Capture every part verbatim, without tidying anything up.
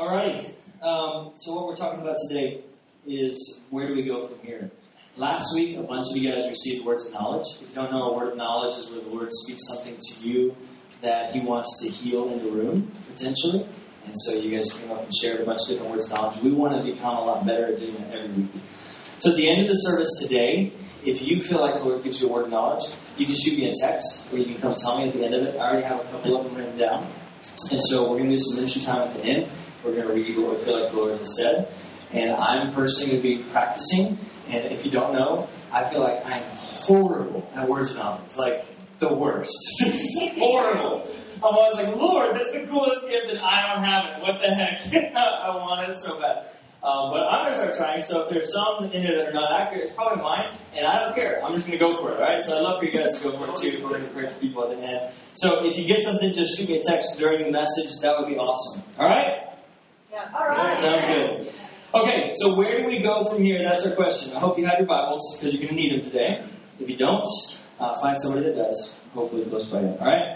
Alrighty, um, so what we're talking about today is where do we go from here? Last week, a bunch of you guys received words of knowledge. If you don't know, a word of knowledge is where the Lord speaks something to you that He wants to heal in the room, potentially. And so you guys came up and shared a bunch of different words of knowledge. We want to become a lot better at doing that every week. So at the end of the service today, if you feel like the Lord gives you a word of knowledge, you can shoot me a text, or you can come tell me at the end of it. I already have a couple of them written down. And so we're going to do some ministry time at the end. We're going to read what we feel like the Lord has said. And I'm personally going to be practicing. And if you don't know, I feel like I'm horrible at words of knowledge. It's like the worst. It's horrible. I'm always like, Lord, that's the coolest gift, and I don't have it. What the heck? I want it so bad. Um, but I'm going to start trying. So if there's some in there that are not accurate, it's probably mine. And I don't care. I'm just going to go for it. All right? So I'd love for you guys to go for it too. We're going to correct people at the end. So if you get something, just shoot me a text during the message. That would be awesome. All right? Yeah. All right. Sounds good. Okay, so where do we go from here? That's our question. I hope you have your Bibles, because you're going to need them today. If you don't, uh, find somebody that does. Hopefully close by you. All right?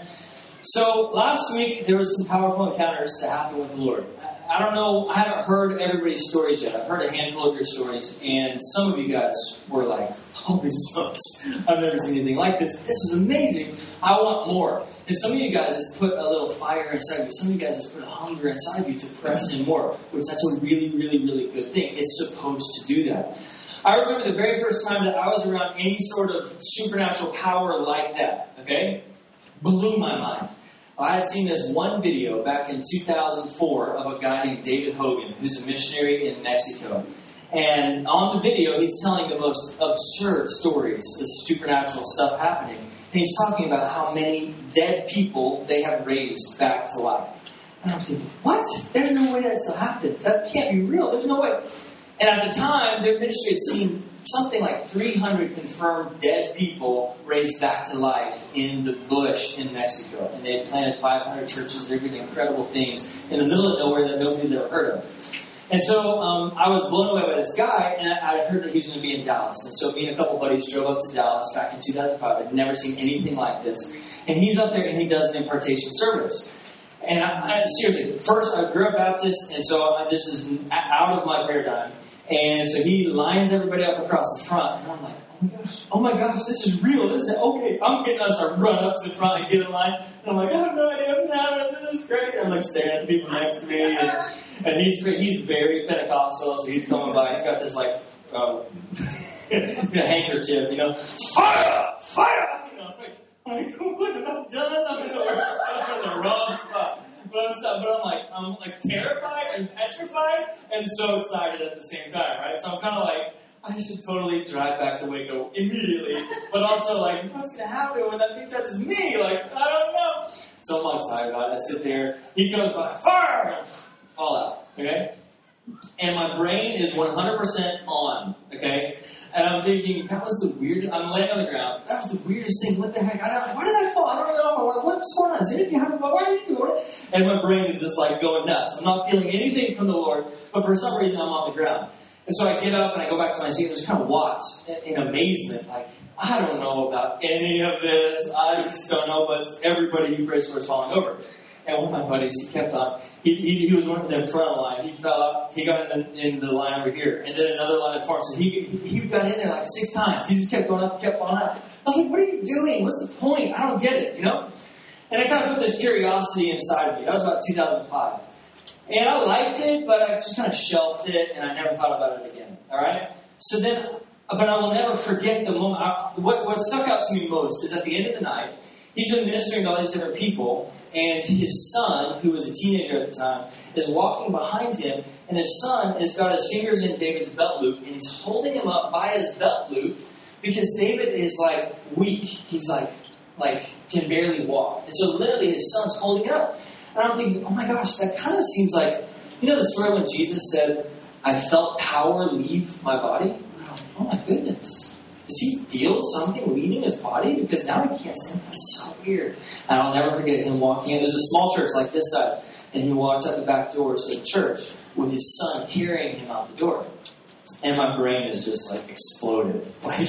So last week, there was some powerful encounters that happened with the Lord. I, I don't know, I haven't heard everybody's stories yet. I've heard a handful of your stories, and some of you guys were like, holy smokes, I've never seen anything like this. This was amazing. I want more. And some of you guys has put a little fire inside of you. Some of you guys has put a hunger inside of you to press in more, which that's a really, really, really good thing. It's supposed to do that. I remember the very first time that I was around any sort of supernatural power like that, okay? Blew my mind. I had seen this one video back in two thousand four of a guy named David Hogan, who's a missionary in Mexico. And on the video, he's telling the most absurd stories of supernatural stuff happening. And he's talking about how many dead people they have raised back to life. And I'm thinking, what? There's no way that's happened. That can't be real. There's no way. And at the time, their ministry had seen something like three hundred confirmed dead people raised back to life in the bush in Mexico. And they had planted five hundred churches. They're doing incredible things in the middle of nowhere that nobody's ever heard of. And so um, I was blown away by this guy, and I heard that he was going to be in Dallas. And so me and a couple buddies drove up to Dallas back in two thousand five. I'd never seen anything like this. And he's up there, and he does an impartation service. And I, I, seriously, first I grew up Baptist, and so I, this is out of my paradigm. And so he lines everybody up across the front, and I'm like, oh my gosh, oh my gosh, this is real. This is okay. I'm getting us to run up to the front and get in line. And I'm like, I have no idea what's happening. This is crazy. I'm like staring at the people next to me, and, and he's he's very Pentecostal, so he's coming by. He's got this like um, handkerchief, you know, fire, fire. You know, like, I'm like, what have I done? I'm in the worst, I'm in the wrong spot. But I'm, but I'm like, I'm like terrified and petrified and so excited at the same time, right? So I'm kind of like, I should totally drive back to Waco immediately, but also like, what's going to happen when that thing touches me? Like, I don't know. So I'm all excited about it. I sit there, he goes by, fire, and fall out, okay? And my brain is one hundred percent on, okay? And I'm thinking, that was the weirdest, I'm laying on the ground, that was the weirdest thing, what the heck, I don't, why did I fall? I don't know if I, what's going on? Is anything happening? Why are you doing it? And my brain is just like going nuts. I'm not feeling anything from the Lord, but for some reason I'm on the ground. And so I get up and I go back to my seat and just kind of watch in amazement, like, I don't know about any of this, I just don't know, but everybody he prays for is falling over. And one of my buddies, he kept on, he he, he was one of the front line, he fell up, he got in the, in the line over here, and then another line in front, so he, he he got in there like six times, he just kept going up and kept falling out. I was like, what are you doing? What's the point? I don't get it, you know? And I kind of put this curiosity inside of me. That was about two thousand five. And I liked it, but I just kind of shelved it, and I never thought about it again, all right? So then, but I will never forget the moment, I, what, what stuck out to me most is at the end of the night, he's been ministering to all these different people, and his son, who was a teenager at the time, is walking behind him, and his son has got his fingers in David's belt loop, and he's holding him up by his belt loop, because David is, like, weak. He's, like, like can barely walk. And so literally his son's holding it up. And I'm thinking, oh my gosh, that kind of seems like, you know the story when Jesus said, I felt power leave my body? I'm like, oh my goodness. Does he feel something leaving his body? Because now he can't say, that's so weird. And I'll never forget him walking in. There's a small church like this size. And he walks out the back doors of the church with his son carrying him out the door. And my brain is just like exploded. Like,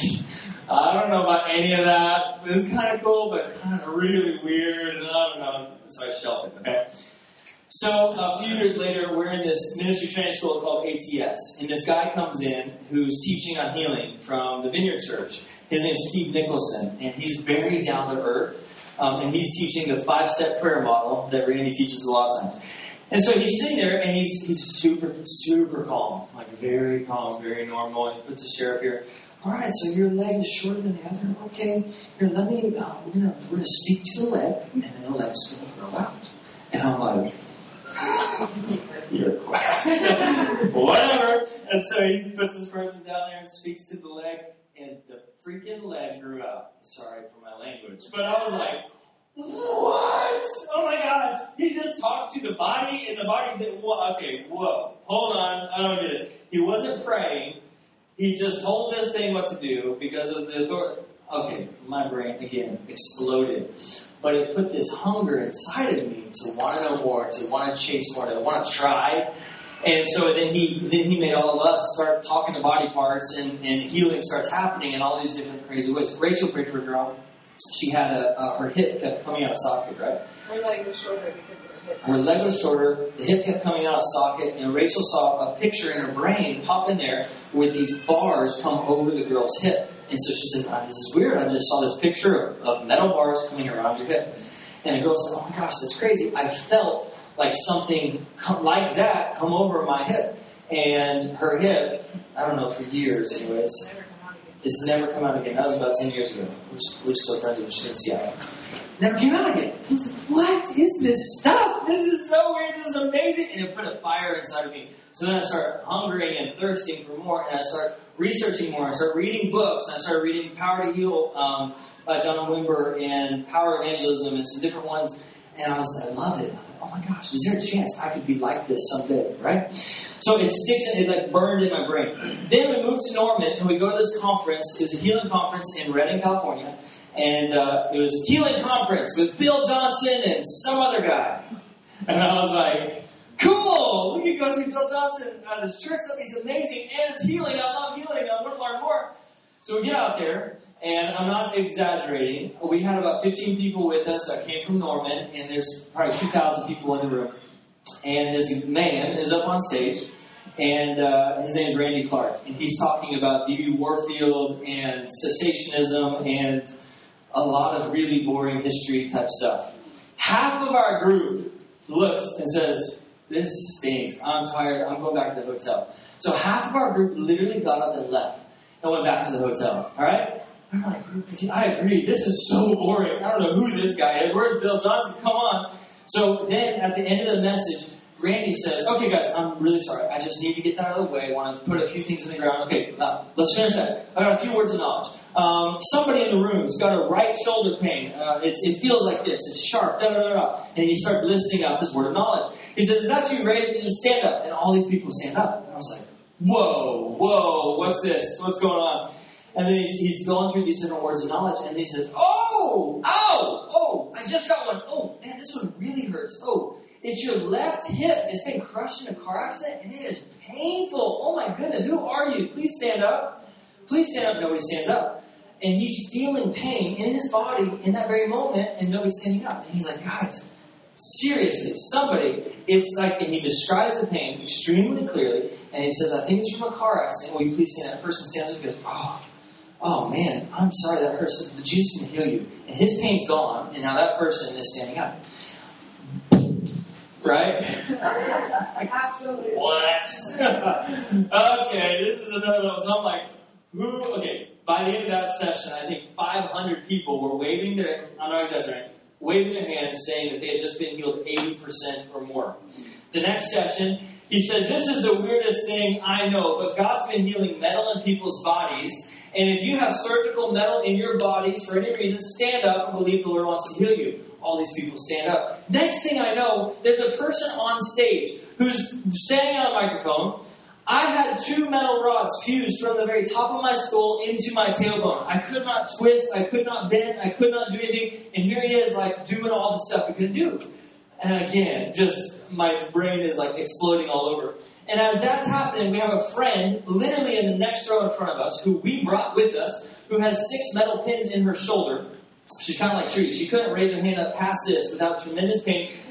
I don't know about any of that. It's kind of cool, but kind of really weird. And I don't know. So I shelved it, okay? So a few years later, we're in this ministry training school called A T S, and this guy comes in who's teaching on healing from the Vineyard Church. His name's Steve Nicholson, and he's very down to earth, um, and he's teaching the five-step prayer model that Randy teaches a lot of times. And so he's sitting there, and he's he's super, super calm, like very calm, very normal. He puts his chair up here. All right, so your leg is shorter than the other. Okay, here, let me. Uh, we're gonna we're gonna speak to the leg, and then the leg's gonna grow out. And I'm like, you're quiet. Whatever. And so he puts this person down there and speaks to the leg, and the freaking leg grew out. Sorry for my language, but I was like, what? Oh my gosh! He just talked to the body, and the body did. Well, okay, whoa, hold on, I don't get it. He wasn't praying. He just told this thing what to do because of the authority. Okay, my brain again exploded. But it put this hunger inside of me to want to know more, to want to chase more, to want to try. And so then he then he made all of us start talking to body parts, and, and healing starts happening in all these different crazy ways. Rachel prayed for a girl. She had a, uh, her hip kept coming out of socket, right? Her leg was shorter because of her hip. Her leg was shorter, the hip kept coming out of socket, and Rachel saw a picture in her brain pop in there where these bars come over the girl's hip. And so she said, oh, this is weird. I just saw this picture of, of metal bars coming around your hip. And the girl said, oh my gosh, that's crazy. I felt like something come, like that come over my hip. And her hip, I don't know, for years anyways, it's never come out again. That was about ten years ago. We're, we're still friends with her. She's in Seattle. Never came out again. I was like, what is this stuff? This is so weird. This is amazing. And it put a fire inside of me. So then I started hungering and thirsting for more. And I started researching more. I started reading books. And I started reading Power to Heal um, by John Wimber and Power Evangelism and some different ones. And I was, I loved it. I thought, oh my gosh, is there a chance I could be like this someday, right? So it sticks, it like burned in my brain. Then we moved to Norman and we go to this conference. It was a healing conference in Redding, California. And uh, it was a healing conference with Bill Johnson and some other guy. And I was like, cool, we can go see Bill Johnson at his church. He's amazing, and it's healing. I love healing. I want to learn more. So we get out there, and I'm not exaggerating. We had about fifteen people with us that came from Norman, and there's probably two thousand people in the room. And this man is up on stage, and uh, his name is Randy Clark, and he's talking about B B Warfield and cessationism and a lot of really boring history type stuff. Half of our group looks and says, this stinks. I'm tired. I'm going back to the hotel. So half of our group literally got up and left and went back to the hotel. All right? I'm like, I agree. This is so boring. I don't know who this guy is. Where's Bill Johnson? Come on. So then at the end of the message, Randy says, okay, guys, I'm really sorry. I just need to get that out of the way. I want to put a few things in the ground. Okay, uh, let's finish that. I got a few words of knowledge. Um, somebody in the room's got a right shoulder pain. Uh, it's, it feels like this. It's sharp. Da, da, da, da. And he starts listing out this word of knowledge. He says, is that you, Ray? Stand up. And all these people stand up. And I was like, whoa, whoa, what's this? What's going on? And then he's, he's going through these different words of knowledge. And he says, oh, ow, oh, I just got one. Oh, man, this one really hurts. Oh, it's your left hip. It's been crushed in a car accident, and it is painful. Oh, my goodness. Who are you? Please stand up. Please stand up. Nobody stands up. And he's feeling pain in his body in that very moment, and nobody's standing up. And he's like, guys, seriously, somebody, it's like, and he describes the pain extremely clearly, and he says, I think it's from a car accident. Will you please stand up? The person stands up and goes, oh, oh man, I'm sorry that hurts. But Jesus can heal you. And his pain's gone, and now that person is standing up. Right? Absolutely. What? Okay, this is another one. So I'm like, who? Okay, by the end of that session, I think five hundred people were waving their, I'm not exaggerating, waving their hands saying that they had just been healed eighty percent or more. The next session, he says, this is the weirdest thing I know, but God's been healing metal in people's bodies. And if you have surgical metal in your bodies for any reason, stand up and believe the Lord wants to heal you. All these people stand up. Next thing I know, there's a person on stage who's standing on a microphone. I had two metal rods fused from the very top of my skull into my tailbone. I could not twist, I could not bend, I could not do anything. And here he is, like, doing all the stuff he could do. And again, just my brain is like exploding all over. And as that's happening, we have a friend literally in the next row in front of us who we brought with us, who has six metal pins in her shoulder. She's kind of like Trudy. She couldn't raise her hand up past this without tremendous pain.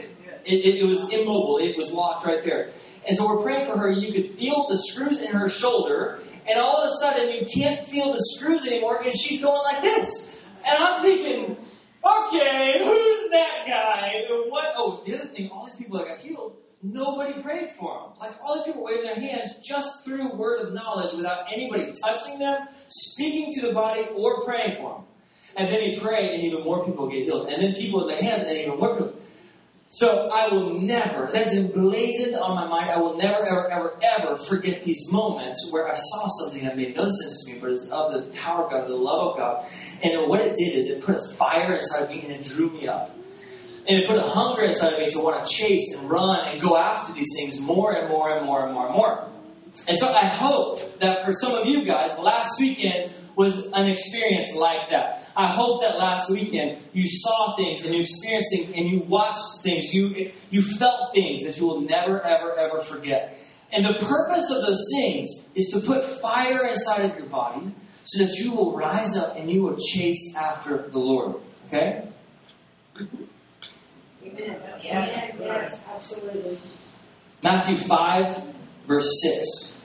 It, it, it was immobile. It was locked right there. And so we're praying for her. You could feel the screws in her shoulder, and all of a sudden you can't feel the screws anymore, and she's going like this. And I'm thinking, okay, who's that guy? What? Oh, the other thing, all these people that got healed, nobody prayed for them. Like, all these people waving their hands just through word of knowledge without anybody touching them, speaking to the body, or praying for them. And then he prayed, and even more people get healed. And then people in the hands, and even more people. So I will never, that's emblazoned on my mind, I will never, ever, ever, ever forget these moments where I saw something that made no sense to me, but it's of the power of God, the love of God. And what it did is it put a fire inside of me, and it drew me up. And it put a hunger inside of me to want to chase and run and go after these things more and more and more and more and more. And so I hope that for some of you guys, last weekend was an experience like that. I hope that last weekend you saw things and you experienced things and you watched things, you you felt things that you will never, ever, ever forget. And the purpose of those things is to put fire inside of your body so that you will rise up and you will chase after the Lord. Okay? Amen. Yes, yes, absolutely. Matthew five, verse six.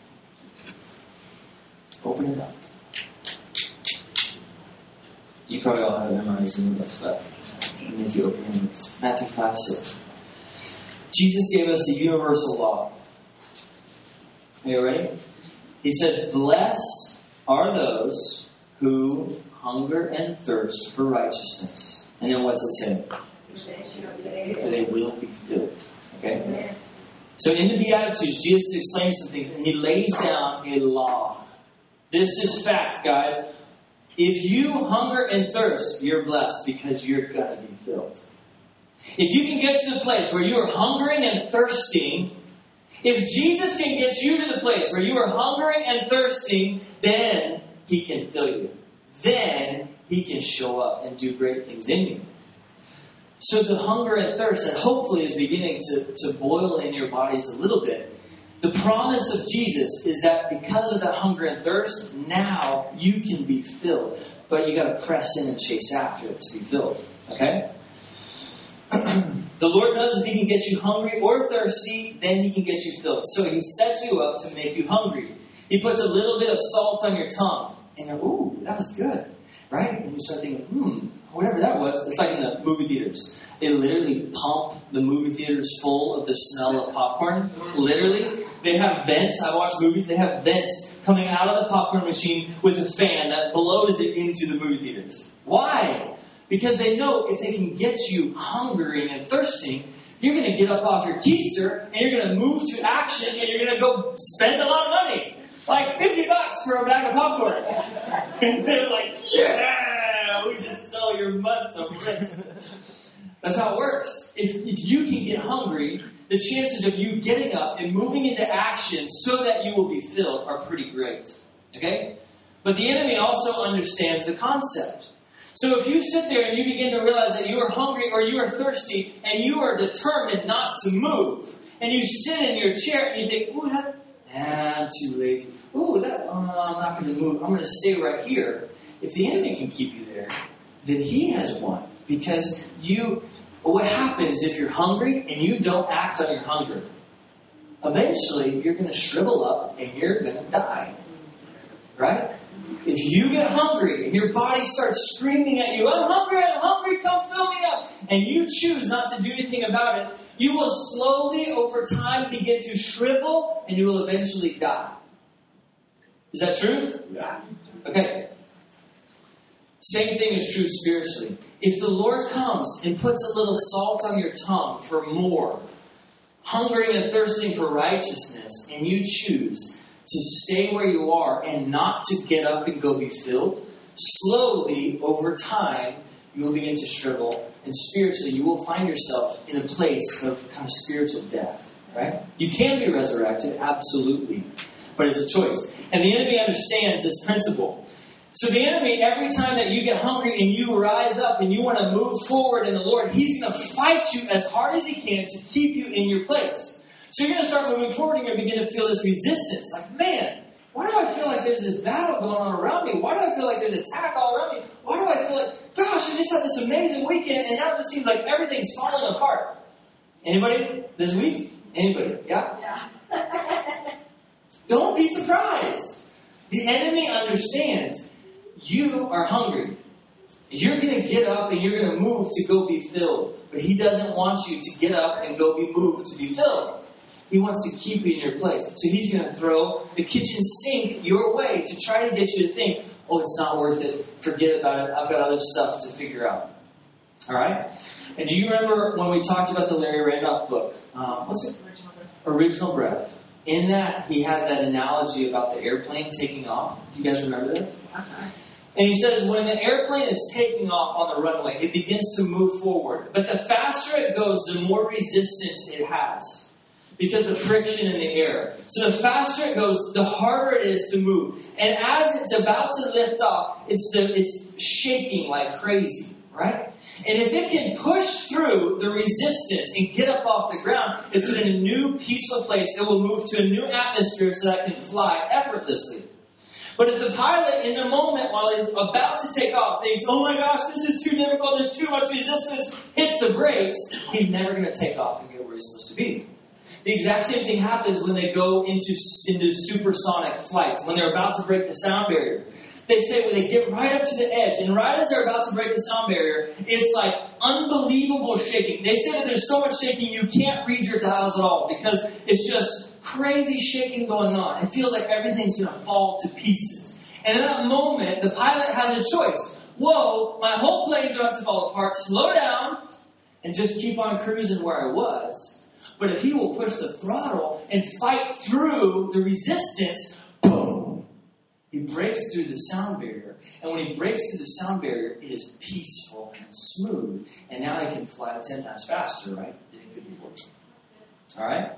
Open it up. You probably all have it memorized in this, but I'll make you open it. Matthew five, six. Jesus gave us a universal law. Are you ready? He said, blessed are those who hunger and thirst for righteousness. And then what's it say? For they will be filled. Okay? So in the Beatitudes, Jesus explains some things, and he lays down a law. This is fact, guys. If you hunger and thirst, you're blessed because you're going to be filled. If you can get to the place where you are hungering and thirsting, if Jesus can get you to the place where you are hungering and thirsting, then he can fill you. Then he can show up and do great things in you. So the hunger and thirst that hopefully is beginning to, to boil in your bodies a little bit. The promise of Jesus is that because of that hunger and thirst, now you can be filled. But you got to press in and chase after it to be filled. Okay? The Lord knows if he can get you hungry or thirsty, then he can get you filled. So he sets you up to make you hungry. He puts a little bit of salt on your tongue. And you're, ooh, that was good. Right? And you start thinking, hmm, whatever that was. It's like in the movie theaters. They literally pump the movie theaters full of the smell of popcorn. Literally. They have vents. I watch movies. They have vents coming out of the popcorn machine with a fan that blows it into the movie theaters. Why? Because they know if they can get you hungering and thirsting, you're going to get up off your keister and you're going to move to action and you're going to go spend a lot of money. Like fifty bucks for a bag of popcorn. And they're like, yeah, we just stole your butts of Ritz. That's how it works. If, if you can get hungry, the chances of you getting up and moving into action so that you will be filled are pretty great. Okay? But the enemy also understands the concept. So if you sit there and you begin to realize that you are hungry or you are thirsty and you are determined not to move, and you sit in your chair and you think, ooh, that, nah, I'm too lazy. Ooh, that, oh, I'm not going to move. I'm going to stay right here. If the enemy can keep you there, then he has won. Because you, what happens if you're hungry and you don't act on your hunger? Eventually, you're going to shrivel up and you're going to die. Right? If you get hungry and your body starts screaming at you, I'm hungry, I'm hungry, come fill me up, and you choose not to do anything about it, you will slowly, over time, begin to shrivel and you will eventually die. Is that true? Yeah. Okay. Same thing is true spiritually. If the Lord comes and puts a little salt on your tongue for more, hungering and thirsting for righteousness, and you choose to stay where you are and not to get up and go be filled, slowly, over time, you will begin to shrivel, and spiritually, you will find yourself in a place of kind of spiritual death, right? You can be resurrected, absolutely, but it's a choice. And the enemy understands this principle. So the enemy, every time that you get hungry and you rise up and you want to move forward in the Lord, he's going to fight you as hard as he can to keep you in your place. So you're going to start moving forward and you're going to begin to feel this resistance. Like, man, why do I feel like there's this battle going on around me? Why do I feel like there's attack all around me? Why do I feel like, gosh, I just had this amazing weekend and now it just seems like everything's falling apart. Anybody this week? Anybody? Yeah? Yeah. Don't be surprised. The enemy understands you are hungry. You're going to get up and you're going to move to go be filled. But he doesn't want you to get up and go be moved to be filled. He wants to keep you in your place. So he's going to throw the kitchen sink your way to try to get you to think, oh, it's not worth it. Forget about it. I've got other stuff to figure out. All right? And do you remember when we talked about the Larry Randolph book? Um, what's it? Original Breath. Original Breath. In that, he had that analogy about the airplane taking off. Do you guys remember this? Uh-huh. And he says, when the airplane is taking off on the runway, it begins to move forward. But the faster it goes, the more resistance it has, because of the friction in the air. So the faster it goes, the harder it is to move. And as it's about to lift off, it's the, it's shaking like crazy, right? And if it can push through the resistance and get up off the ground, it's in a new peaceful place. It will move to a new atmosphere so that it can fly effortlessly. But if the pilot, in the moment while he's about to take off, thinks, oh my gosh, this is too difficult, there's too much resistance, hits the brakes, he's never going to take off and get where he's supposed to be. The exact same thing happens when they go into, into supersonic flights, when they're about to break the sound barrier. They say when they get right up to the edge, and right as they're about to break the sound barrier, it's like unbelievable shaking. They say that there's so much shaking you can't read your dials at all because it's just crazy shaking going on. It feels like everything's going to fall to pieces. And in that moment, the pilot has a choice. Whoa, my whole plane's about to fall apart. Slow down and just keep on cruising where I was. But if he will push the throttle and fight through the resistance, boom, he breaks through the sound barrier. And when he breaks through the sound barrier, it is peaceful and smooth. And now he can fly ten times faster, right, than he could before. All right?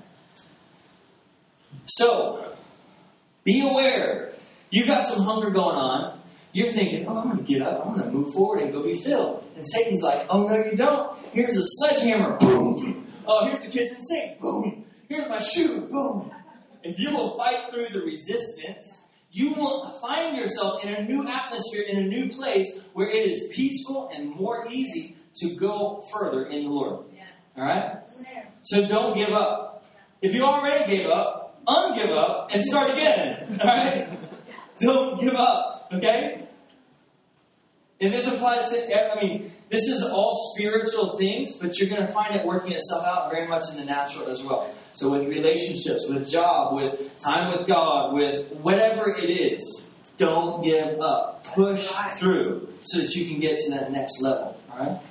So, be aware. You've got some hunger going on. You're thinking, oh, I'm going to get up. I'm going to move forward and go be filled. And Satan's like, oh, no, you don't. Here's a sledgehammer. Boom. Oh, here's the kitchen sink. Boom. Here's my shoe. Boom. If you will fight through the resistance, you will find yourself in a new atmosphere, in a new place where it is peaceful and more easy to go further in the Lord. All right? So don't give up. If you already gave up, ungive up and start again. All right? Don't give up. Okay? And this applies to, I mean, this is all spiritual things, but you're going to find it working itself out very much in the natural as well. So with relationships, with job, with time with God, with whatever it is, don't give up. Push through so that you can get to that next level. All right?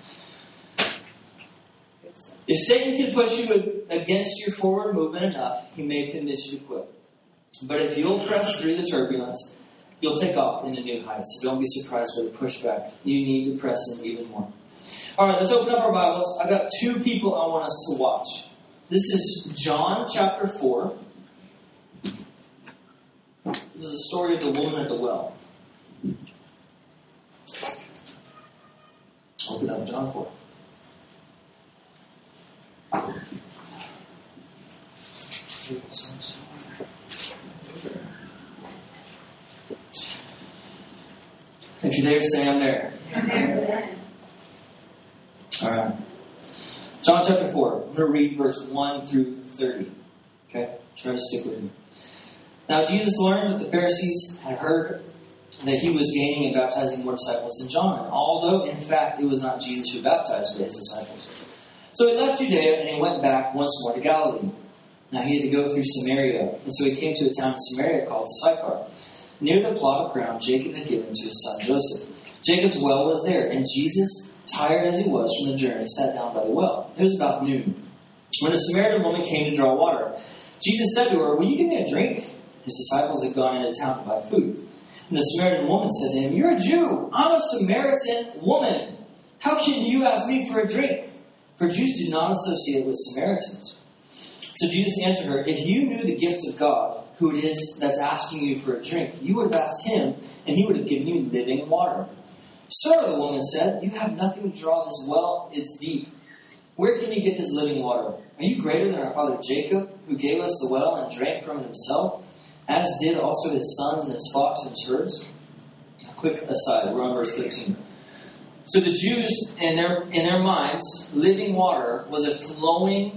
If Satan can push you against your forward movement enough, he may convince you to quit. But if you'll press through the turbulence, you'll take off into new heights. So don't be surprised by the pushback. You need to press in even more. All right, let's open up our Bibles. I've got two people I want us to watch. This is John chapter four. This is the story of the woman at the well. Open up John four. If you're there, say I'm there. Amen. All right. John chapter four. I'm going to read verse one through thirty. Okay? Try to stick with me. Now Jesus learned that the Pharisees had heard that he was gaining and baptizing more disciples than John, although in fact it was not Jesus who baptized but his disciples. So he left Judea and he went back once more to Galilee. Now he had to go through Samaria, and so he came to a town in Samaria called Sychar. Near the plot of ground Jacob had given to his son Joseph. Jacob's well was there, and Jesus, tired as he was from the journey, sat down by the well. It was about noon. When a Samaritan woman came to draw water, Jesus said to her, will you give me a drink? His disciples had gone into town to buy food. And the Samaritan woman said to him, you're a Jew. I'm a Samaritan woman. How can you ask me for a drink? For Jews do not associate with Samaritans. So Jesus answered her, if you knew the gift of God, who it is that's asking you for a drink, you would have asked him, and he would have given you living water. Sir, the woman said, you have nothing to draw this well. It's deep. Where can you get this living water? Are you greater than our father Jacob, who gave us the well and drank from it himself, as did also his sons and his flocks and his herds? A quick aside, we're on verse thirteen. So the Jews, in their in their minds, living water was a flowing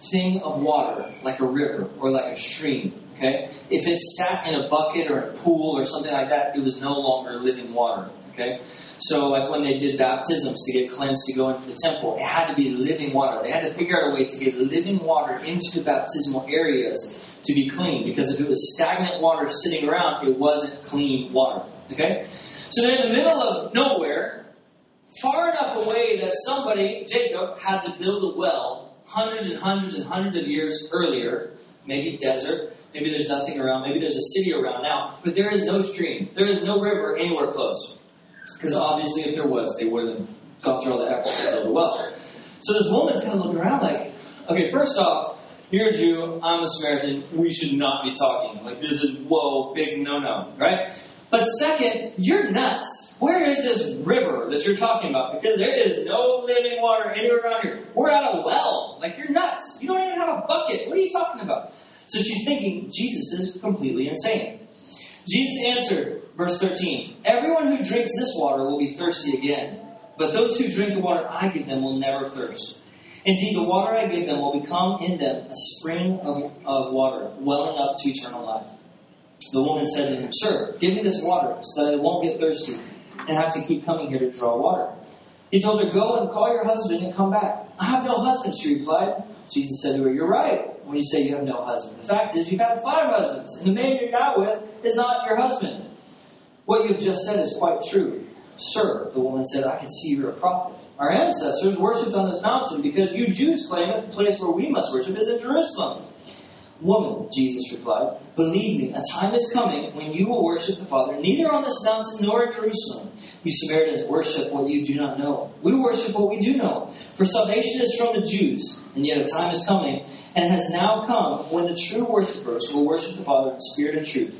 thing of water, like a river or like a stream, okay? If it sat in a bucket or a pool or something like that, it was no longer living water, okay? So like when they did baptisms to get cleansed to go into the temple, it had to be living water. They had to figure out a way to get living water into the baptismal areas to be clean. Because if it was stagnant water sitting around, it wasn't clean water, okay? So they're in the middle of nowhere, far enough away that somebody, Jacob, had to build a well hundreds and hundreds and hundreds of years earlier. Maybe desert, maybe there's nothing around, maybe there's a city around now, but there is no stream, there is no river anywhere close. Because obviously if there was, they wouldn't have gone through all the effort to build a well. So this woman's kind of looking around like, okay, first off, you're a Jew, I'm a Samaritan, we should not be talking. Like this is, whoa, big no-no, right? But second, you're nuts. Where is this river that you're talking about? Because there is no living water anywhere around here. We're at a well. Like, you're nuts. You don't even have a bucket. What are you talking about? So she's thinking, Jesus is completely insane. Jesus answered, verse thirteen, everyone who drinks this water will be thirsty again. But those who drink the water I give them will never thirst. Indeed, the water I give them will become in them a spring of, of water, welling up to eternal life. The woman said to him, Sir, give me this water so that I won't get thirsty and have to keep coming here to draw water. He told her, Go and call your husband and come back. I have no husband, she replied. Jesus said to her, You're right when you say you have no husband. The fact is, you've had five husbands, and the man you're now with is not your husband. What you've just said is quite true. Sir, the woman said, I can see you're a prophet. Our ancestors worshipped on this mountain because you Jews claim that the place where we must worship is in Jerusalem. Woman, Jesus replied, believe me, a time is coming when you will worship the Father neither on this mountain nor in Jerusalem. You Samaritans worship what you do not know. We worship what we do know. For salvation is from the Jews, and yet a time is coming, and has now come, when the true worshippers will worship the Father in spirit and truth.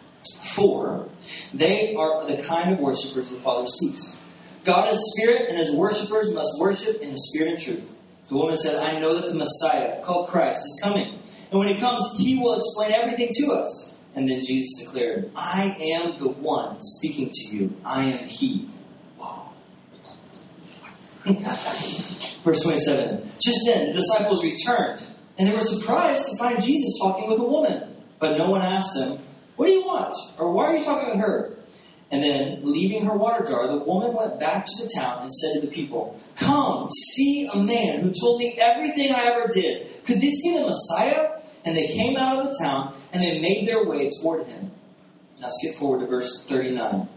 For they are the kind of worshippers the Father seeks. God is spirit, and his worshippers must worship in the spirit and truth. The woman said, I know that the Messiah, called Christ, is coming. And when he comes, he will explain everything to us. And then Jesus declared, I am the one speaking to you. I am he. Whoa. Verse twenty-seven. Just then, the disciples returned, and they were surprised to find Jesus talking with a woman. But no one asked him, what do you want? Or why are you talking with her? And then, leaving her water jar, the woman went back to the town and said to the people, Come, see a man who told me everything I ever did. Could this be the Messiah? And they came out of the town, and they made their way toward him. Now skip forward to verse thirty-nine.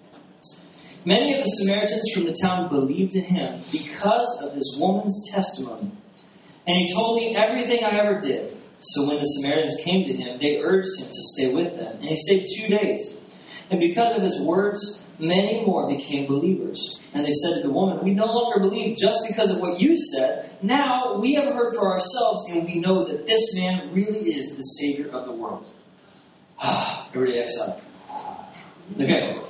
Many of the Samaritans from the town believed in him because of this woman's testimony. And he told me everything I ever did. So when the Samaritans came to him, they urged him to stay with them. And he stayed two days. And because of his words, many more became believers. And they said to the woman, We no longer believe just because of what you said. Now we have heard for ourselves, and we know that this man really is the Savior of the world. Everybody exhale. Okay.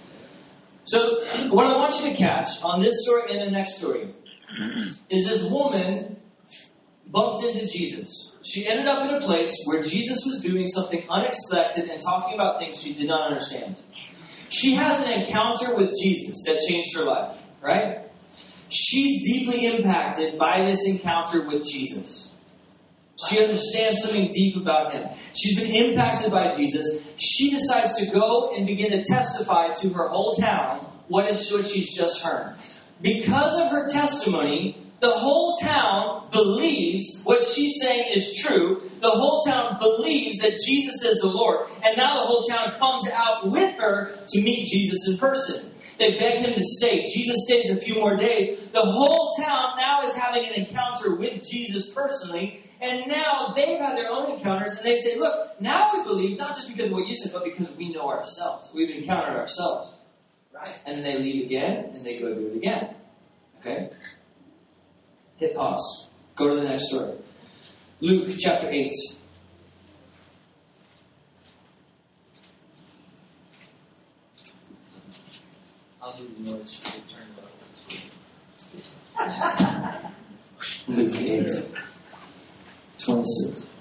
So what I want you to catch on this story and the next story is this woman bumped into Jesus. She ended up in a place where Jesus was doing something unexpected and talking about things she did not understand. She has an encounter with Jesus that changed her life, right? She's deeply impacted by this encounter with Jesus. She understands something deep about him. She's been impacted by Jesus. She decides to go and begin to testify to her whole town what is what she's just heard. Because of her testimony, the whole town believes what she's saying is true. The whole town believes that Jesus is the Lord. And now the whole town comes out with her to meet Jesus in person. They beg him to stay. Jesus stays a few more days. The whole town now is having an encounter with Jesus personally. And now they've had their own encounters. And they say, look, now we believe, not just because of what you said, but because we know ourselves. We've encountered ourselves. Right? And then they leave again, and they go do it again. Okay? Hit pause. Go to the next story. Luke chapter eight. I'll do the notes. Luke eight. twenty-six.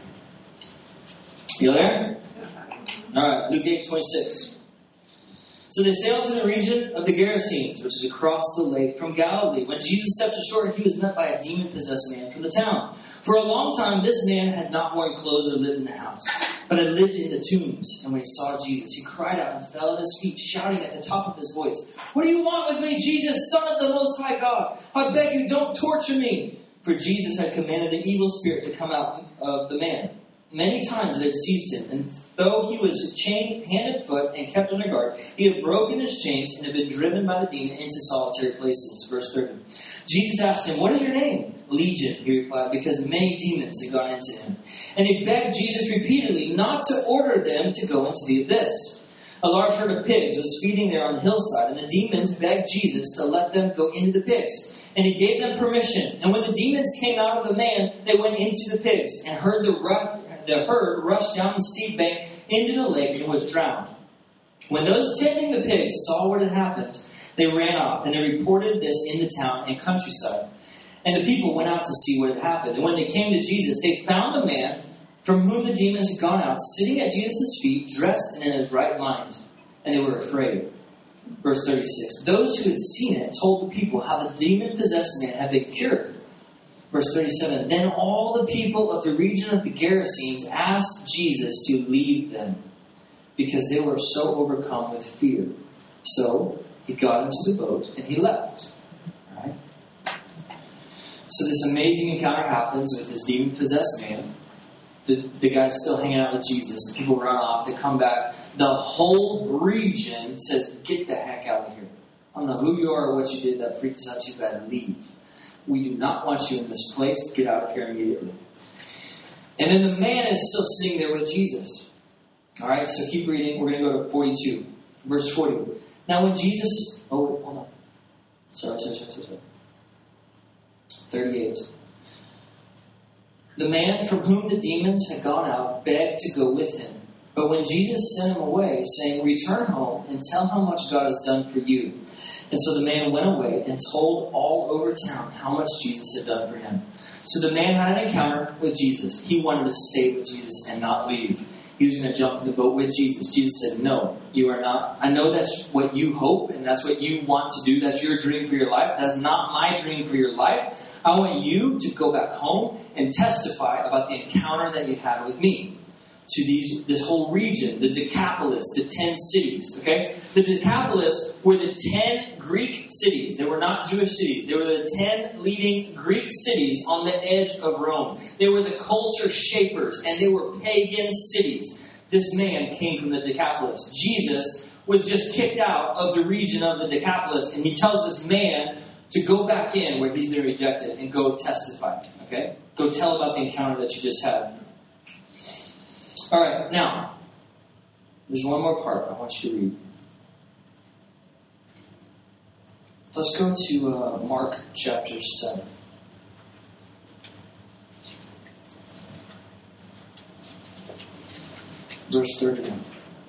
You there? Alright, Luke eight twenty-six. It So they sailed to the region of the Gerasenes, which is across the lake from Galilee. When Jesus stepped ashore, he was met by a demon-possessed man from the town. For a long time, this man had not worn clothes or lived in the house, but had lived in the tombs. And when he saw Jesus, he cried out and fell at his feet, shouting at the top of his voice, "What do you want with me, Jesus, Son of the Most High God? I beg you, don't torture me." For Jesus had commanded the evil spirit to come out of the man. Many times it had seized him, and though he was chained hand and foot and kept under guard, he had broken his chains and had been driven by the demon into solitary places. Verse thirty. Jesus asked him, "What is your name?" "Legion," he replied, because many demons had gone into him. And he begged Jesus repeatedly not to order them to go into the abyss. A large herd of pigs was feeding there on the hillside, and the demons begged Jesus to let them go into the pigs. And he gave them permission. And when the demons came out of the man, they went into the pigs, and heard the, ru- the herd rush down the steep bank into the lake and was drowned. When those tending the pigs saw what had happened, they ran off, and they reported this in the town and countryside. And the people went out to see what had happened. And when they came to Jesus, they found the man from whom the demons had gone out, sitting at Jesus' feet, dressed and in his right mind. And they were afraid. Verse thirty-six. Those who had seen it told the people how the demon-possessed man had been cured. Verse thirty-seven. Then all the people of the region of the Gerasenes asked Jesus to leave them, because they were so overcome with fear. So he got into the boat and he left. All right? So this amazing encounter happens with this demon-possessed man. The, the guy's still hanging out with Jesus. The people run off. They come back. The whole region says, "Get the heck out of here. I don't know who you are or what you did that freaked us out too bad. Leave. We do not want you in this place. Get out of here immediately." And then the man is still sitting there with Jesus. All right, so keep reading. We're going to go to forty-two. Verse forty. Now when Jesus... Oh, wait, hold on. Sorry, sorry, sorry, sorry. thirty-eight. The man from whom the demons had gone out begged to go with him. But when Jesus sent him away, saying, "Return home and tell how much God has done for you." And so the man went away and told all over town how much Jesus had done for him. So the man had an encounter with Jesus. He wanted to stay with Jesus and not leave. He was going to jump in the boat with Jesus. Jesus said, "No, you are not. I know that's what you hope and that's what you want to do. That's your dream for your life. That's not my dream for your life. I want you to go back home and testify about the encounter that you had with me to these this whole region, the Decapolis, the ten cities." Okay? The Decapolis were the ten Greek cities. They were not Jewish cities. They were the ten leading Greek cities on the edge of Rome. They were the culture shapers, and they were pagan cities. This man came from the Decapolis. Jesus was just kicked out of the region of the Decapolis, and he tells this man to go back in where he's been rejected and go testify. Okay? Go tell about the encounter that you just had. All right, now, there's one more part I want you to read. Let's go to uh, Mark chapter seven. Verse thirty-one.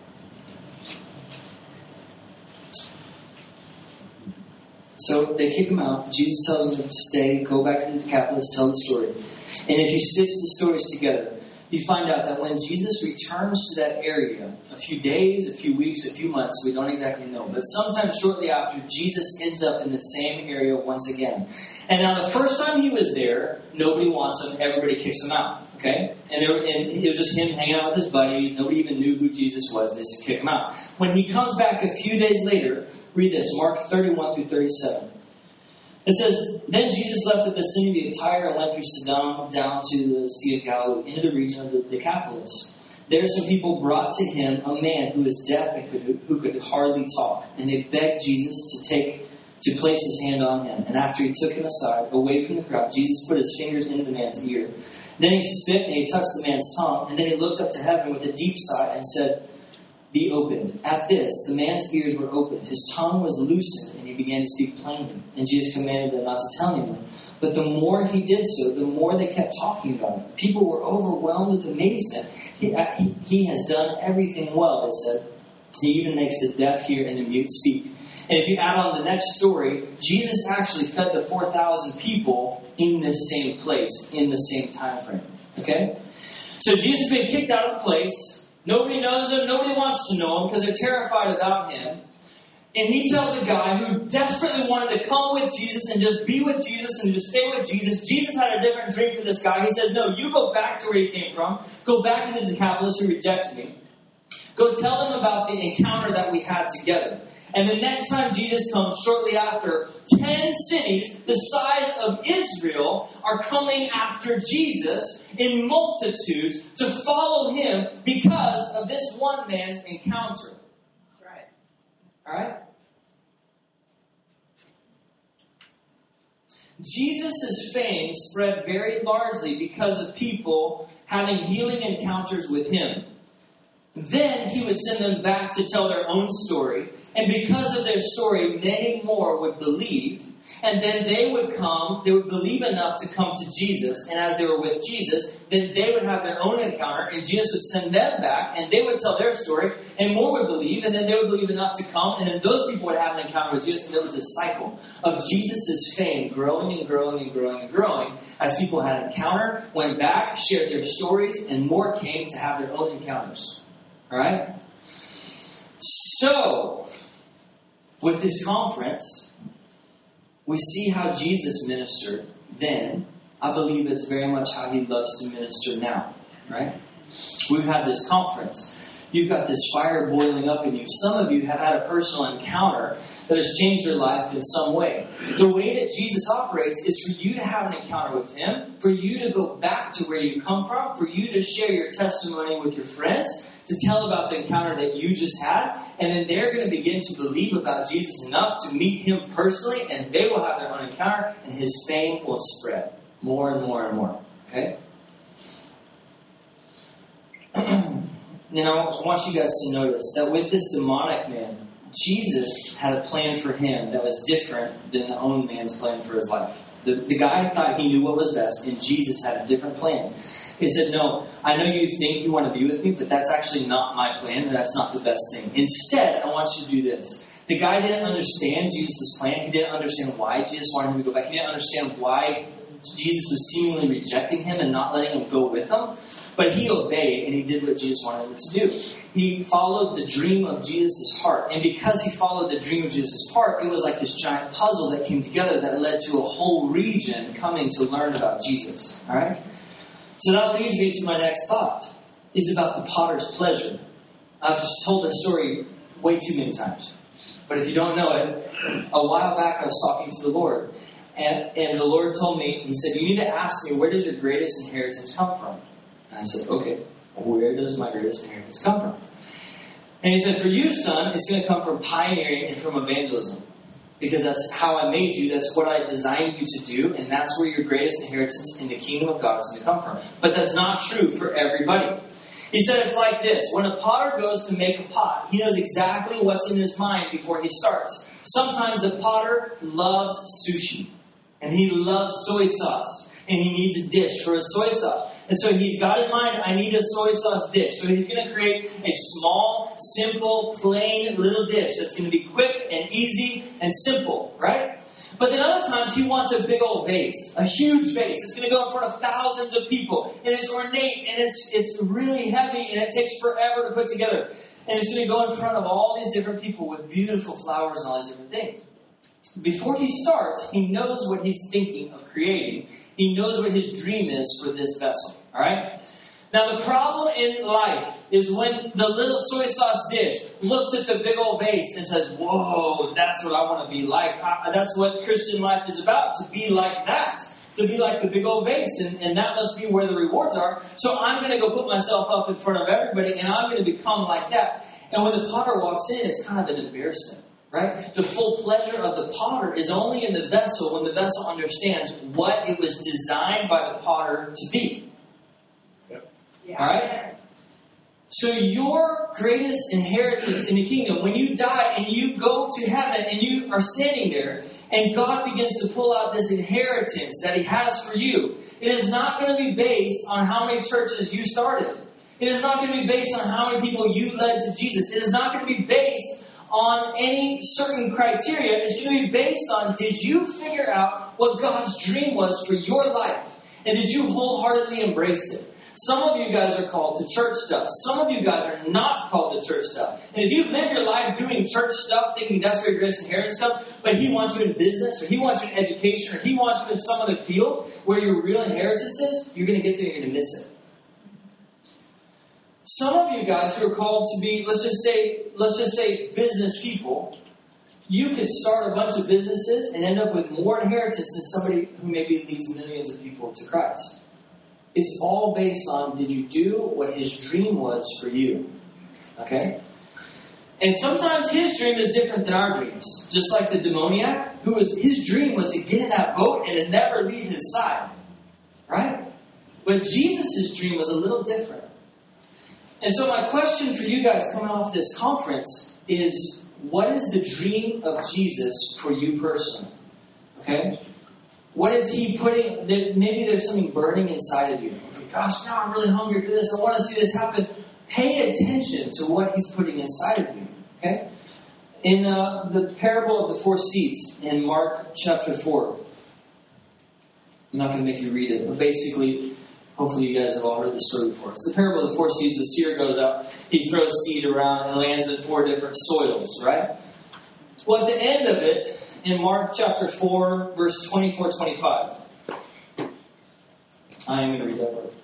So they kick him out. Jesus tells them to stay, go back to the Decapolis, tell the story. And if you stitch the stories together, you find out that when Jesus returns to that area, a few days, a few weeks, a few months, we don't exactly know, but sometime shortly after, Jesus ends up in the same area once again. And now the first time he was there, nobody wants him, everybody kicks him out. Okay? And, there, and it was just him hanging out with his buddies, nobody even knew who Jesus was, they just kick him out. When he comes back a few days later, read this, Mark thirty-one through thirty-seven. It says, "Then Jesus left the vicinity of Tyre and went through Sidon down to the Sea of Galilee, into the region of the Decapolis. There some people brought to him a man who was deaf and could, who could hardly talk. And they begged Jesus to take to place his hand on him. And after he took him aside, away from the crowd, Jesus put his fingers into the man's ear. Then he spit and he touched the man's tongue. And then he looked up to heaven with a deep sigh and said, 'Be opened.' At this, the man's ears were opened. His tongue was loosened, and he began to speak plainly. And Jesus commanded them not to tell anyone. But the more he did so, the more they kept talking about it. People were overwhelmed with amazement. He, he, he has done everything well, they said. He even makes the deaf hear and the mute speak." And if you add on the next story, Jesus actually fed the four thousand people in the same place, in the same time frame. Okay? So Jesus has been kicked out of the place. Nobody knows him. Nobody wants to know him because they're terrified about him. And he tells a guy who desperately wanted to come with Jesus and just be with Jesus and just stay with Jesus. Jesus had a different dream for this guy. He says, no, you go back to where you came from. Go back to the Decapolis who rejected me. Go tell them about the encounter that we had together. And the next time Jesus comes, shortly after, ten cities the size of Israel are coming after Jesus in multitudes to follow him because of this one man's encounter. That's right. All right? Jesus' fame spread very largely because of people having healing encounters with him. Then he would send them back to tell their own story. And because of their story, many more would believe. And then they would come, they would believe enough to come to Jesus. And as they were with Jesus, then they would have their own encounter. And Jesus would send them back. And they would tell their story. And more would believe. And then they would believe enough to come. And then those people would have an encounter with Jesus. And it was a cycle of Jesus' fame growing and growing and growing and growing. As people had an encounter, went back, shared their stories. And more came to have their own encounters. All right? So, with this conference, we see how Jesus ministered then. I believe it's very much how he loves to minister now. Right? We've had this conference. You've got this fire boiling up in you. Some of you have had a personal encounter that has changed your life in some way. The way that Jesus operates is for you to have an encounter with him, for you to go back to where you come from, for you to share your testimony with your friends, to tell about the encounter that you just had, and then they're going to begin to believe about Jesus enough to meet him personally, and they will have their own encounter, and his fame will spread more and more and more. Okay? Now, I want you guys to notice that with this demonic man, Jesus had a plan for him that was different than the own man's plan for his life. The, the guy thought he knew what was best, and Jesus had a different plan. He said, no, I know you think you want to be with me, but that's actually not my plan, and that's not the best thing. Instead, I want you to do this. The guy didn't understand Jesus' plan. He didn't understand why Jesus wanted him to go back. He didn't understand why Jesus was seemingly rejecting him and not letting him go with him. But he obeyed, and he did what Jesus wanted him to do. He followed the dream of Jesus' heart. And because he followed the dream of Jesus' heart, it was like this giant puzzle that came together that led to a whole region coming to learn about Jesus. All right? So that leads me to my next thought. It's about the potter's pleasure. I've told this story way too many times. But if you don't know it, a while back I was talking to the Lord. And, and the Lord told me, he said, you need to ask me, where does your greatest inheritance come from? And I said, okay, where does my greatest inheritance come from? And he said, for you, son, it's going to come from pioneering and from evangelism. Because that's how I made you. That's what I designed you to do. And that's where your greatest inheritance in the kingdom of God is going to come from. But that's not true for everybody. He said it's like this. When a potter goes to make a pot, he knows exactly what's in his mind before he starts. Sometimes the potter loves sushi. And he loves soy sauce. And he needs a dish for his soy sauce. And so he's got in mind, I need a soy sauce dish. So he's going to create a small, simple, plain little dish that's going to be quick and easy and simple, right? But then other times he wants a big old vase, a huge vase. It's going to go in front of thousands of people. And it's ornate and it's it's really heavy and it takes forever to put together. And it's going to go in front of all these different people with beautiful flowers and all these different things. Before he starts, he knows what he's thinking of creating. He knows what his dream is for this vessel. All right? Now, the problem in life is when the little soy sauce dish looks at the big old vase and says, whoa, that's what I want to be like. I, that's what Christian life is about, to be like that. To be like the big old vase. And, and that must be where the rewards are. So I'm going to go put myself up in front of everybody and I'm going to become like that. And when the potter walks in, it's kind of an embarrassment. Right? The full pleasure of the potter is only in the vessel when the vessel understands what it was designed by the potter to be. Yep. Yeah. All right? So your greatest inheritance in the kingdom, when you die and you go to heaven and you are standing there and God begins to pull out this inheritance that he has for you, it is not going to be based on how many churches you started. It is not going to be based on how many people you led to Jesus. It is not going to be based on any certain criteria. It's going to be based on, did you figure out what God's dream was for your life? And did you wholeheartedly embrace it? Some of you guys are called to church stuff. Some of you guys are not called to church stuff. And if you live your life doing church stuff, thinking that's where your greatest inheritance comes, but He wants you in business, or He wants you in education, or He wants you in some other field where your real inheritance is, you're going to get there and you're going to miss it. Some of you guys who are called to be, let's just say, let's just say business people, you could start a bunch of businesses and end up with more inheritance than somebody who maybe leads millions of people to Christ. It's all based on, did you do what His dream was for you? Okay? And sometimes His dream is different than our dreams. Just like the demoniac, who was, his dream was to get in that boat and to never leave his side. Right? But Jesus' dream was a little different. And so my question for you guys coming off this conference is, what is the dream of Jesus for you personally? Okay? What is He putting? Maybe there's something burning inside of you. Okay, gosh, now I'm really hungry for this. I want to see this happen. Pay attention to what He's putting inside of you. Okay? In uh, the parable of the four seeds in Mark chapter four. I'm not going to make you read it, but basically, hopefully you guys have all heard this story before. It's the parable of the four seeds. The seer goes out, he throws seed around and lands in four different soils, right? Well, at the end of it, in Mark chapter four, verse twenty-four twenty-five. I am going to read that word.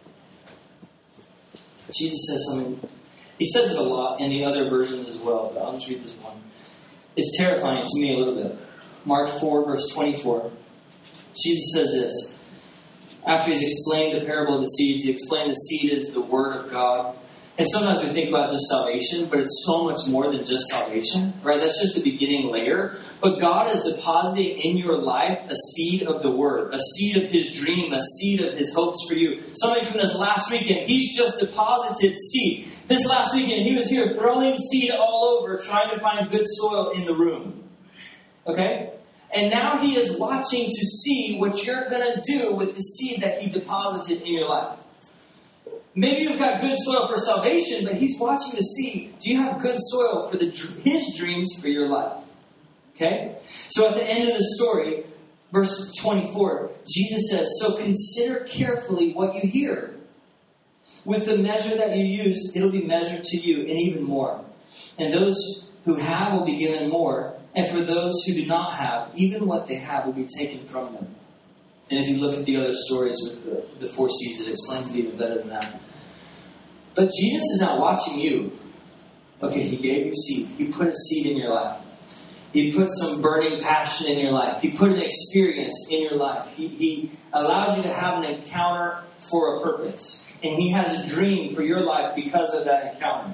Jesus says something. He says it a lot in the other versions as well, but I'll just read this one. It's terrifying to me a little bit. Mark four, verse twenty-four. Jesus says this. After He's explained the parable of the seeds, He explained the seed is the Word of God. And sometimes we think about just salvation, but it's so much more than just salvation, right? That's just the beginning layer. But God is depositing in your life a seed of the Word, a seed of His dream, a seed of His hopes for you. Something from this last weekend, He's just deposited seed. This last weekend, He was here throwing seed all over, trying to find good soil in the room. Okay? And now He is watching to see what you're going to do with the seed that He deposited in your life. Maybe you've got good soil for salvation, but He's watching to see, do you have good soil for the, His dreams for your life? Okay? So at the end of the story, verse twenty-four, Jesus says, so consider carefully what you hear. With the measure that you use, it'll be measured to you, and even more. And those who have will be given more. And for those who do not have, even what they have will be taken from them. And if you look at the other stories with the, the four seeds, it explains it even better than that. But Jesus is not watching you. Okay, He gave you seed. He put a seed in your life. He put some burning passion in your life. He put an experience in your life. He, he allowed you to have an encounter for a purpose. And He has a dream for your life because of that encounter.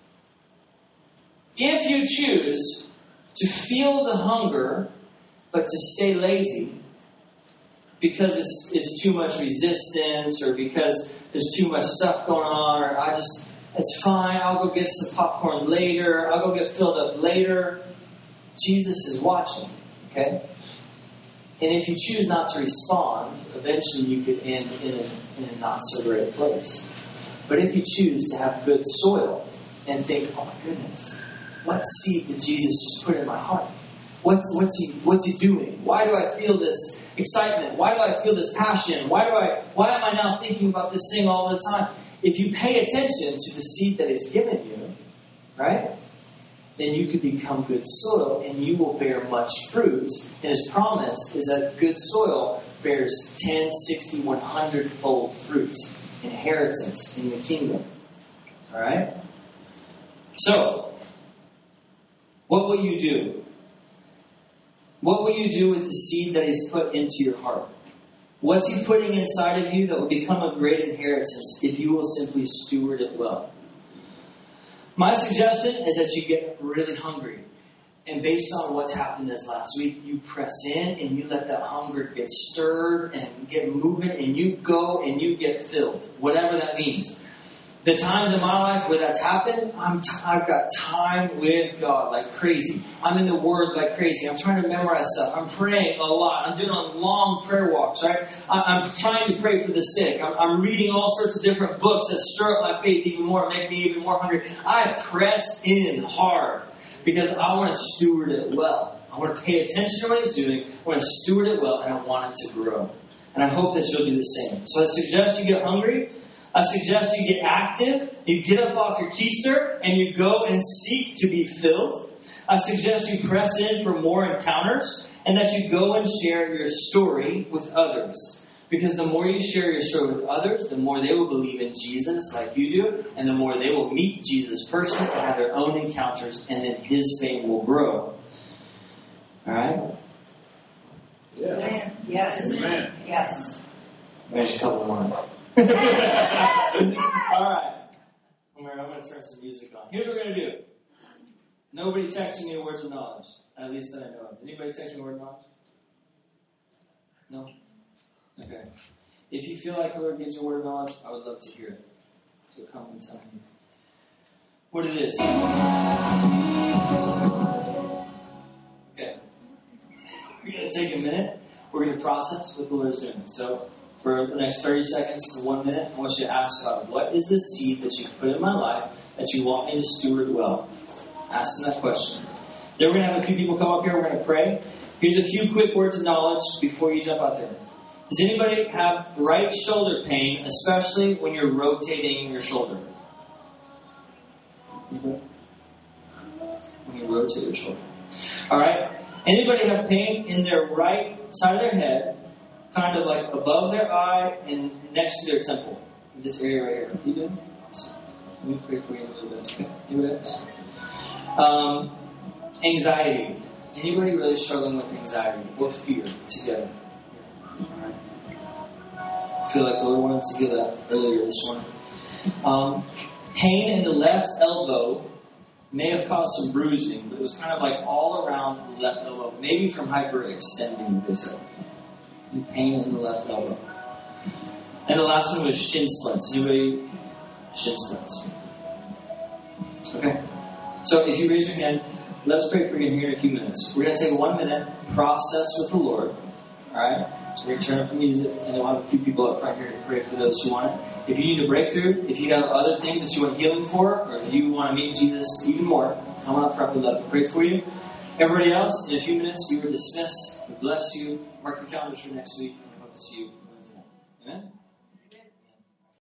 If you choose to feel the hunger, but to stay lazy, because it's it's too much resistance, or because there's too much stuff going on, or I just, it's fine, I'll go get some popcorn later, I'll go get filled up later. Jesus is watching, okay? And if you choose not to respond, eventually you could end in a, in a not so great place. But if you choose to have good soil and think, oh my goodness, what seed did Jesus just put in my heart? What's, what's he what's he doing? Why do I feel this excitement? Why do I feel this passion? Why do I why am I now thinking about this thing all the time? If you pay attention to the seed that He's given you, right? Then you could become good soil and you will bear much fruit. And His promise is that good soil bears ten, sixty, one hundred fold fruit. Inheritance in the kingdom. Alright? So, what will you do? What will you do with the seed that He's put into your heart? What's He putting inside of you that will become a great inheritance if you will simply steward it well? My suggestion is that you get really hungry. And based on what's happened this last week, you press in and you let that hunger get stirred and get moving, and you go and you get filled. Whatever that means. The times in my life where that's happened, I'm t- I've got time with God like crazy. I'm in the Word like crazy. I'm trying to memorize stuff. I'm praying a lot. I'm doing long prayer walks, right? I- I'm trying to pray for the sick. I'm-, I'm reading all sorts of different books that stir up my faith even more, make me even more hungry. I press in hard because I want to steward it well. I want to pay attention to what He's doing. I want to steward it well, and I want it to grow. And I hope that you'll do the same. So I suggest you get hungry. I suggest you get active, you get up off your keister, and you go and seek to be filled. I suggest you press in for more encounters, and that you go and share your story with others. Because the more you share your story with others, the more they will believe in Jesus like you do, and the more they will meet Jesus personally and have their own encounters, and then His fame will grow. All right? Yes. Yes. Amen. Yes. There's a couple more. All right. I'm going to turn some music on. Here's what we're going to do. Nobody texting me words of knowledge. At least that I know of. Anybody text me a word of knowledge? No? Okay. If you feel like the Lord gives you a word of knowledge, I would love to hear it. So come and tell me what it is. Okay. We're going to take a minute. We're going to process what the Lord is doing. So for the next thirty seconds to one minute, I want you to ask God, what is the seed that you put in my life that you want me to steward well? Ask them that question. Then we're going to have a few people come up here. We're going to pray. Here's a few quick words of knowledge before you jump out there. Does anybody have right shoulder pain, especially when you're rotating your shoulder? Anybody? When you rotate your shoulder. All right. Anybody have pain in their right side of their head, kind of like above their eye and next to their temple? In this area right here. You do? Let me pray for you in a little bit. Okay. Anybody else? Um, anxiety. Anybody really struggling with anxiety or fear together? Alright. I feel like the Lord wanted to heal that earlier this morning. Um, pain in the left elbow may have caused some bruising, but it was kind of like all around the left elbow, maybe from hyperextending this elbow. Pain in the left elbow. And the last one was shin splints. Anybody? Shin splints. Okay. So if you raise your hand, let us pray for you here in a few minutes. We're going to take one minute, process with the Lord. Alright? We're going to turn up the music, and then we'll have a few people up front here to pray for those who want it. If you need a breakthrough, if you have other things that you want healing for, or if you want to meet Jesus even more, come on up front. We'd love to pray for you. Everybody else, in a few minutes, we were dismissed. We bless you. Mark your calendars for next week, and we hope to see you Wednesday night. Amen?